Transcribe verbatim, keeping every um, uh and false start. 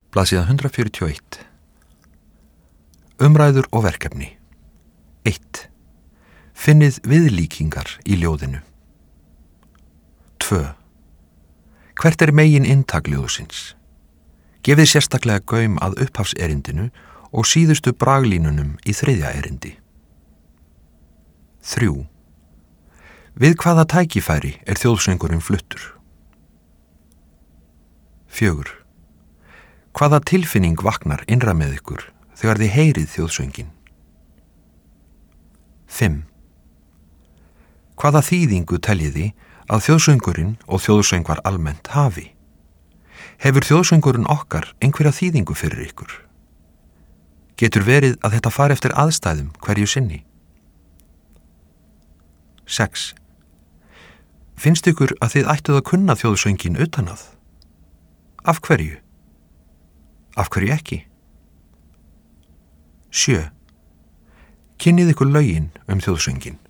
Blaðsíða hundrað fjörutíu og eitt. Umræður og verkefni. eitt. Finnið viðlíkingar í ljóðinu. tvö. Hvert er megin inntak ljóðsins? Gefið sérstaklega gaum að upphafserindinu og síðustu braglínunum í þriðja erindi. þrjú. Við hvaða tækifæri er þjóðsöngurinn fluttur? fjögur. Hvaða tilfinning vaknar innra með ykkur þegar þið heyrið þjóðsöngin? fimm. Hvaða þýðingu teljiði að þjóðsöngurinn og þjóðsöngvar almennt hafi? Hefur þjóðsöngurinn okkar einhverja þýðingu fyrir ykkur? Getur verið að þetta fari eftir aðstæðum hverju sinni? sex. Finnst ykkur að þið ættuð að kunna þjóðsöngin utan að? Af hverju? Af hverju ekki? sjö. Kynnið ykkur lögin um þjóðsöngin.